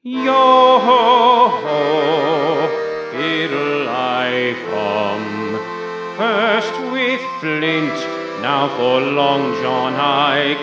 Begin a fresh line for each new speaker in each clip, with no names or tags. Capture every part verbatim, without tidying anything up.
Yo ho ho, fiddle I from. First with Flint, now for Long John I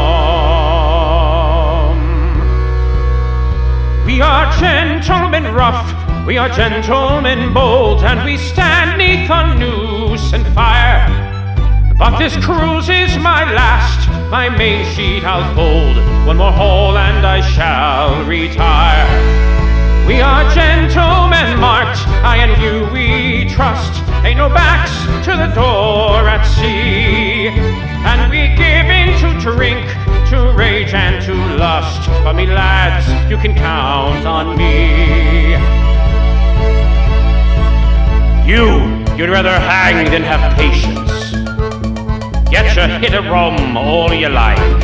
come. We are gentlemen rough, we are gentlemen bold, and we stand neath a noose and fire. But this cruise is my last, my main sheet I'll fold. One more haul and I shall retire. We are gentlemen marked, I and you we trust. Ain't no backs to the door at sea. And we give in to drink, to rage and to lust. But me lads, you can count on me. You, you'd rather hang than have patience. Get your hit of rum all you like.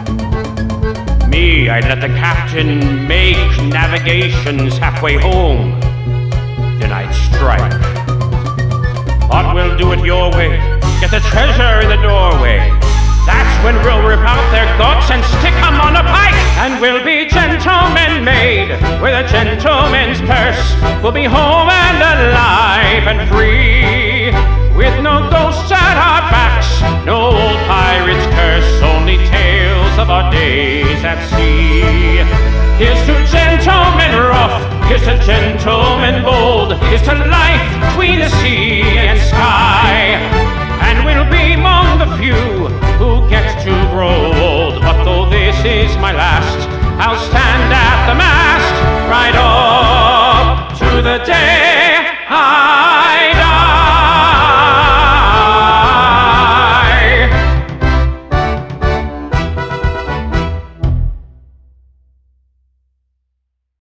Me, I'd let the captain make navigations halfway home, then I'd strike. But we'll do it your way, get the treasure in the doorway. That's when we'll rip out their guts and stick 'em on a pike. And we'll be gentlemen made, with a gentleman's purse. We'll be home and alive and free, with no ghosts at our backs, no old pirate's curse, only tales of our days at sea. Here's to gentlemen rough, here's to gentlemen bold, here's to life between the sea and sky. And we'll be among the few who get to grow old. But though this is my last, I'll stand at the mast right up to the day